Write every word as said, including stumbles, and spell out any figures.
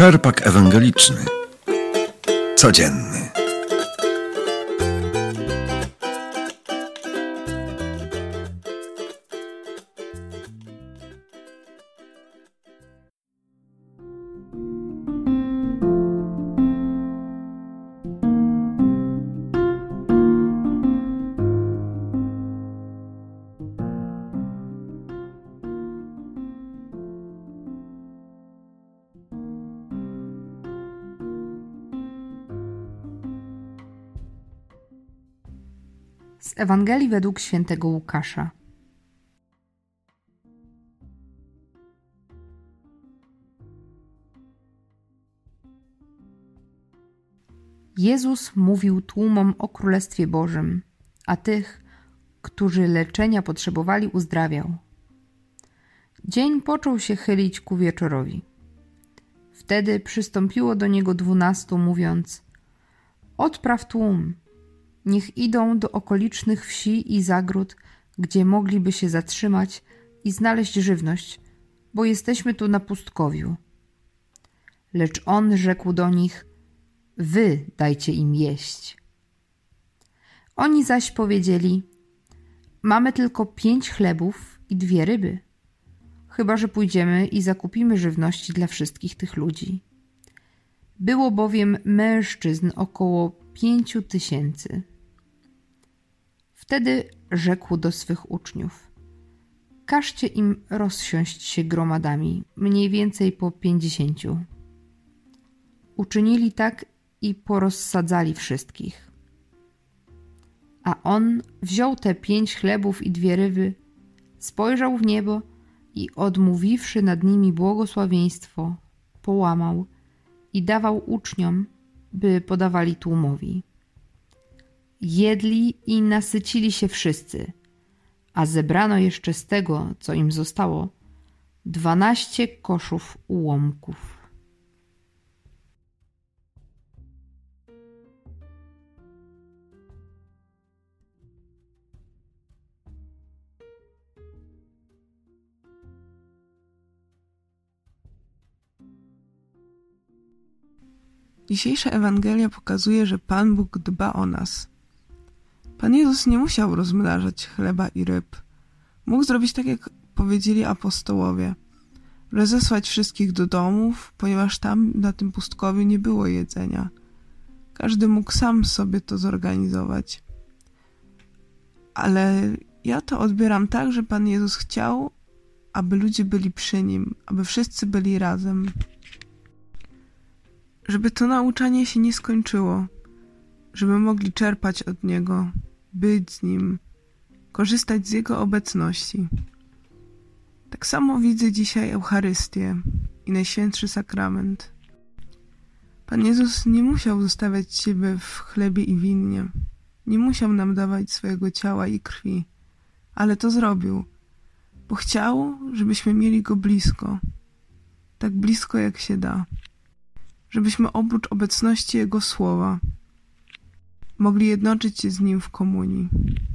Czerpak ewangeliczny. Codzienny. Z Ewangelii według świętego Łukasza. Jezus mówił tłumom o Królestwie Bożym, a tych, którzy leczenia potrzebowali, uzdrawiał. Dzień począł się chylić ku wieczorowi. Wtedy przystąpiło do niego dwunastu, mówiąc: odpraw tłum, niech idą do okolicznych wsi i zagród, gdzie mogliby się zatrzymać i znaleźć żywność, bo jesteśmy tu na pustkowiu. Lecz on rzekł do nich: wy dajcie im jeść. Oni zaś powiedzieli: mamy tylko pięć chlebów i dwie ryby, chyba że pójdziemy i zakupimy żywności dla wszystkich tych ludzi. Było bowiem mężczyzn około pięciu tysięcy. Wtedy rzekł do swych uczniów: każcie im rozsiąść się gromadami, mniej więcej po pięćdziesięciu. Uczynili tak i porozsadzali wszystkich. A on wziął te pięć chlebów i dwie ryby, spojrzał w niebo i odmówiwszy nad nimi błogosławieństwo, połamał i dawał uczniom, by podawali tłumowi. Jedli i nasycili się wszyscy, a zebrano jeszcze z tego, co im zostało, dwanaście koszów ułomków. Dzisiejsza Ewangelia pokazuje, że Pan Bóg dba o nas. Pan Jezus nie musiał rozmnażać chleba i ryb. Mógł zrobić tak, jak powiedzieli apostołowie, rozesłać wszystkich do domów, ponieważ tam na tym pustkowiu nie było jedzenia. Każdy mógł sam sobie to zorganizować. Ale ja to odbieram tak, że Pan Jezus chciał, aby ludzie byli przy Nim, aby wszyscy byli razem. Żeby to nauczanie się nie skończyło, żeby mogli czerpać od Niego, być z Nim, korzystać z Jego obecności. Tak samo widzę dzisiaj Eucharystię i Najświętszy Sakrament. Pan Jezus nie musiał zostawiać siebie w chlebie i winie, nie musiał nam dawać swojego ciała i krwi, ale to zrobił, bo chciał, żebyśmy mieli Go blisko, tak blisko jak się da. Żebyśmy oprócz obecności Jego Słowa mogli jednoczyć się z Nim w komunii.